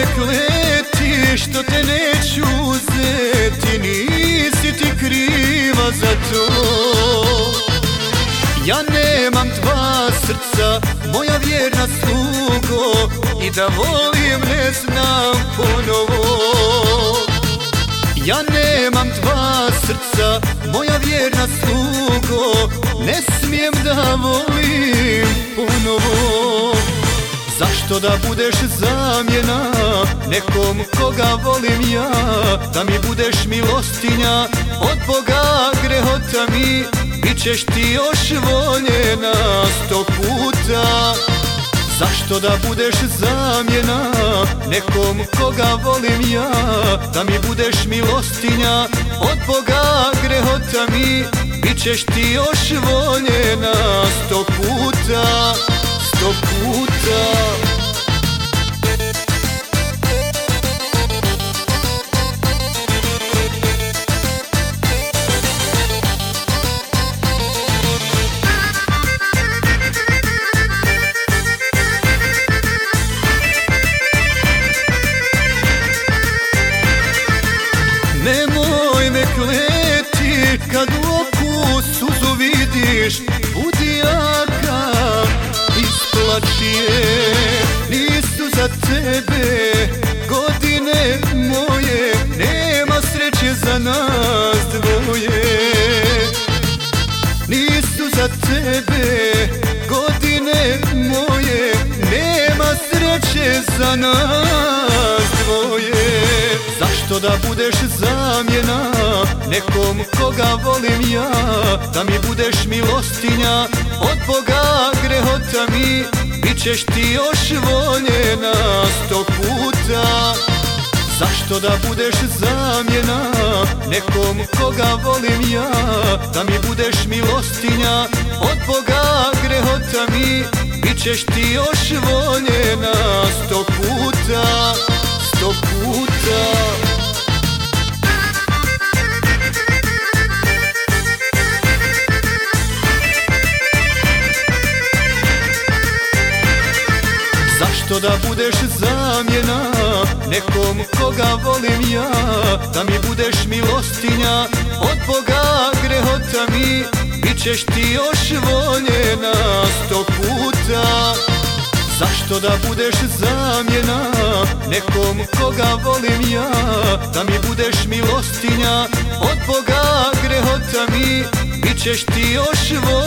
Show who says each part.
Speaker 1: kleti što te neću uzeti, nisi ti kriva za to. Ja nemam dva srca, moja vjerna slugo, i da volim ne znam ponovo. Ja nemam dva srca, moja vjerna slugo, ne smijem da volim ponovo. Zašto da budeš zamjena nekom koga volim ja, da mi budeš milostinja od Boga grehota mi, bit ćeš ti još voljena 100 puta. Zašto da budeš zamjena nekom koga volim ja, da mi budeš milostinja od Boga grehota mi, bit ćeš ti još voljena 100 puta, 100 puta. Nemoj me kleti kad u oku suzu vidiš, budi jaka, isplači je. Nisu za tebe godine moje, nema sreće za nas dvoje. Nisu za tebe godine moje, nema sreće za nas dvoje. Zašto da budeš zamjena nekom koga volim ja, da mi budeš milostinja od Boga grehota mi, bit ćeš ti još voljena 100 puta. Zašto da budeš zamjena nekom koga volim ja, da mi budeš milostinja od Boga grehota mi, bit ćeš ti još voljena 100 puta, 100 puta. Zašto da budeš zamjena nekom koga volim ja, da mi budeš milostinja od Boga grehota mi, bit ćeš ti još voljena 100 puta. Zašto da budeš zamjena nekom koga volim ja, da mi budeš milostinja od Boga grehota mi, bit ćeš ti još voljena